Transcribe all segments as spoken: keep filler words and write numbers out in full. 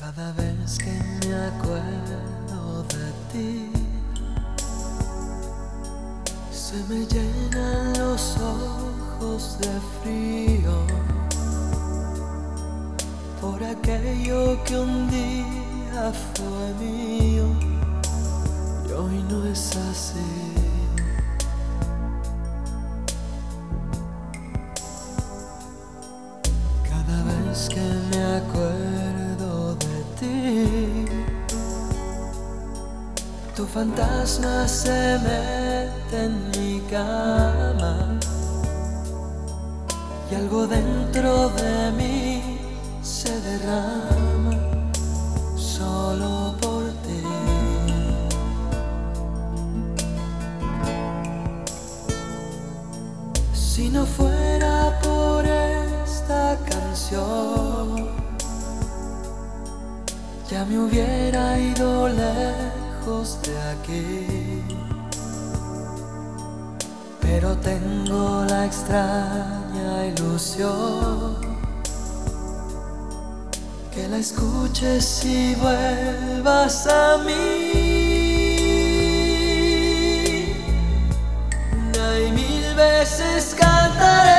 Cada vez que me acuerdo de ti, se me llenan los ojos de frío por aquello que un día fue mío y hoy no es así. Cada vez que me acuerdo de ti, tu fantasma se mete en mi cama y algo dentro de mí se derrama solo por ti. Si no fuera por esta canción, ya me hubiera ido lejos de aquí, pero tengo la extraña ilusión que la escuches y vuelvas a mí. Una y mil veces cantaré,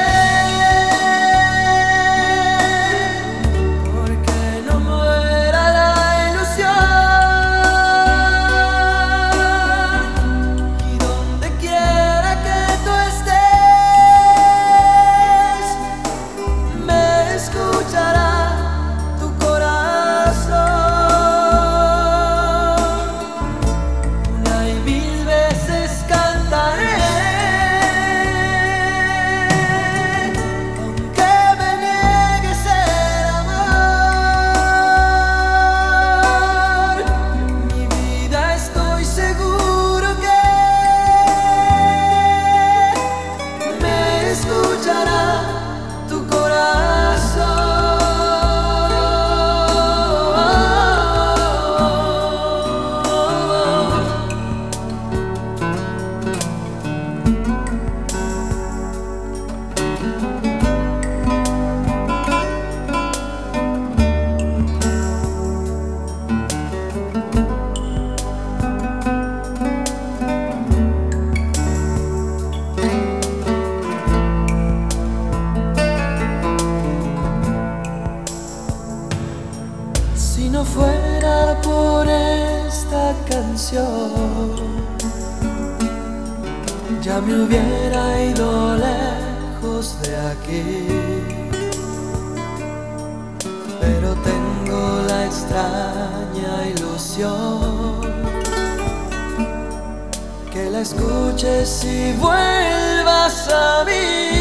si no fuera por esta canción, ya me hubiera ido lejos de aquí, pero tengo la extraña ilusión que la escuches y vuelvas a mí.